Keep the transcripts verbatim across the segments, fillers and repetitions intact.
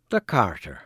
The Carter.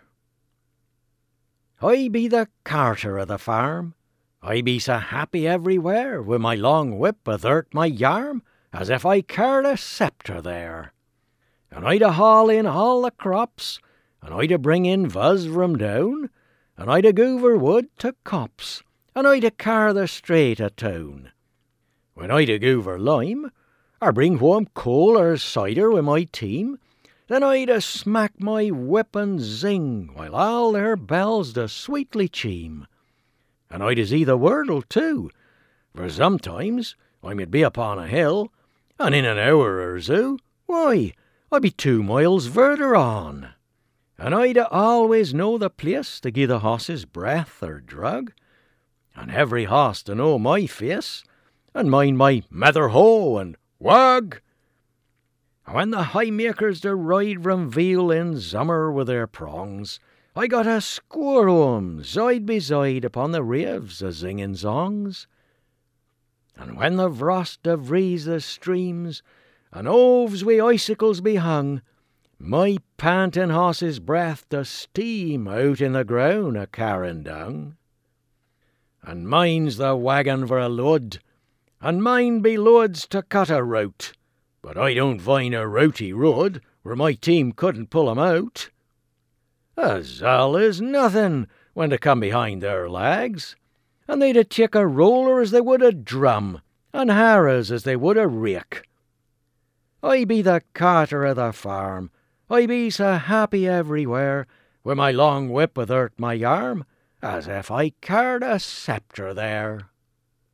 I be the carter of the farm. I be so happy everywhere, with my long whip athert my yarm, as if I carried a sceptre there. And I'd a haul in all the crops, and I'd a bring in fuzz from down, and I'd a goover wood to copse, and I'd a car the straight a town. When I'd a goover lime, or bring home coal or cider with my team, then I'd a smack my whip and zing, while all their bells do sweetly chime. And I'd a see the world too, for sometimes I mid be upon a hill, and in an hour or so, why, I'd be two miles further on. And I'd a always know the place to gie the horses breath or drug, and every horse to know my face, and mind my mether ho and wag. And when the highmakers do ride from Veal in summer with their prongs, I got a score o' 'em side by side upon the raves a singing songs. And when the frost do freeze the streams, and oves wi' icicles be hung, my panting horse's breath does steam out in the ground a carrying dung. And mine's the wagon for a load, and mine be loads to cut a route, but I don't find a routy road where my team couldn't pull 'em out. A zal is nothing when they come behind their lags, and they'd a take a roller as they would a drum, and harrows as they would a rake. I be the carter of the farm, I be so happy everywhere, with my long whip athert my yarm, as if I carried a sceptre there.